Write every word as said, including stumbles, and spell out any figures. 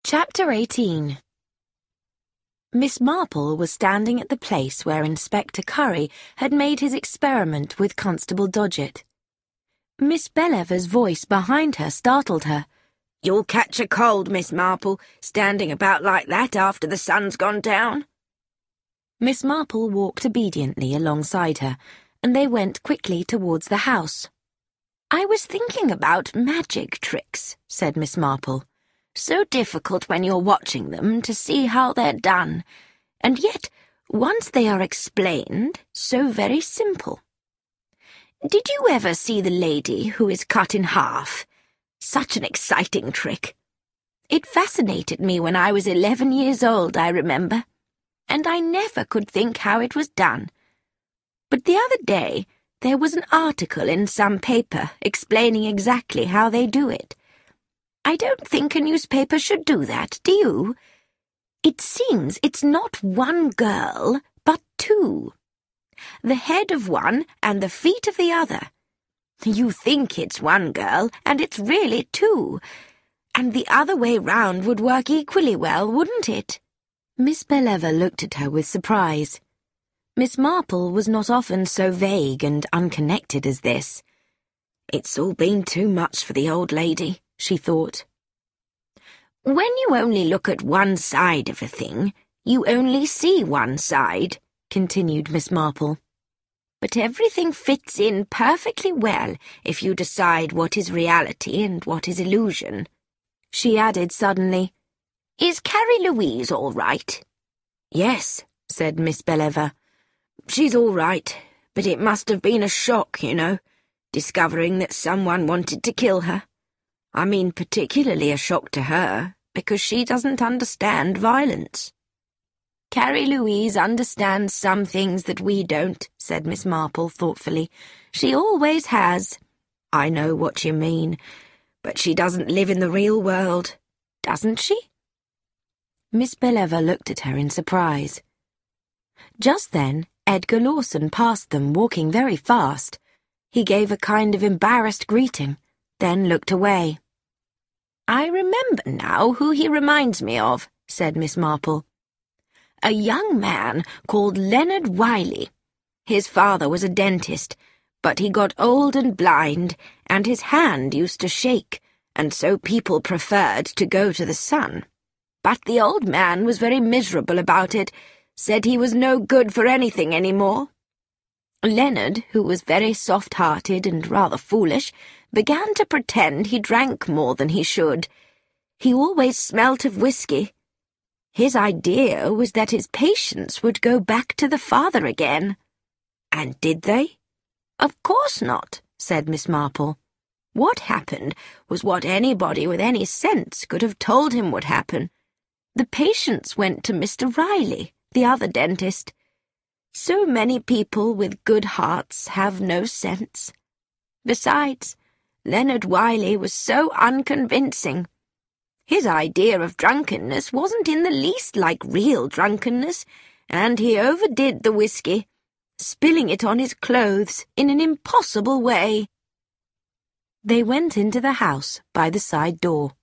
Chapter eighteen. Miss Marple was standing at the place where Inspector Curry had made his experiment with Constable Dodgett. Miss Bellever's voice behind her startled her. "You'll catch a cold, Miss Marple, standing about like that after the sun's gone down." Miss Marple walked obediently alongside her, and they went quickly towards the house. "I was thinking about magic tricks," said Miss Marple. "So difficult when you're watching them to see how they're done, and yet, once they are explained, so very simple. Did you ever see the lady who is cut in half? Such an exciting trick. It fascinated me when I was eleven years old, I remember, and I never could think how it was done. But the other day, there was an article in some paper explaining exactly how they do it. I don't think a newspaper should do that, do you? It seems it's not one girl, but two. The head of one and the feet of the other. You think it's one girl, and it's really two. And the other way round would work equally well, wouldn't it?" Miss Bellever looked at her with surprise. Miss Marple was not often so vague and unconnected as this. "It's all been too much for the old lady," she thought. "When you only look at one side of a thing, you only see one side," continued Miss Marple. "But everything fits in perfectly well if you decide what is reality and what is illusion." She added suddenly, "Is Carrie Louise all right?" "Yes," said Miss Bellever. "She's all right, but it must have been a shock, you know, discovering that someone wanted to kill her. I mean particularly a shock to her, because she doesn't understand violence." "Carrie Louise understands some things that we don't," said Miss Marple thoughtfully. "She always has." "I know what you mean, but she doesn't live in the real world, doesn't she?" Miss Bellever looked at her in surprise. Just then, Edgar Lawson passed them, walking very fast. He gave a kind of embarrassed greeting, then looked away. "I remember now who he reminds me of," said Miss Marple. "A young man called Leonard Wiley. His father was a dentist, but he got old and blind, and his hand used to shake, and so people preferred to go to the sun. But the old man was very miserable about it, said he was no good for anything any more. Leonard, who was very soft-hearted and rather foolish, began to pretend he drank more than he should. He always smelt of whiskey. His idea was that his patients would go back to the father again." "And did they?" "Of course not," said Miss Marple. "What happened was what anybody with any sense could have told him would happen. The patients went to Mister Riley, the other dentist. So many people with good hearts have no sense. Besides, Leonard Wiley was so unconvincing. His idea of drunkenness wasn't in the least like real drunkenness, and he overdid the whiskey, spilling it on his clothes in an impossible way." They went into the house by the side door.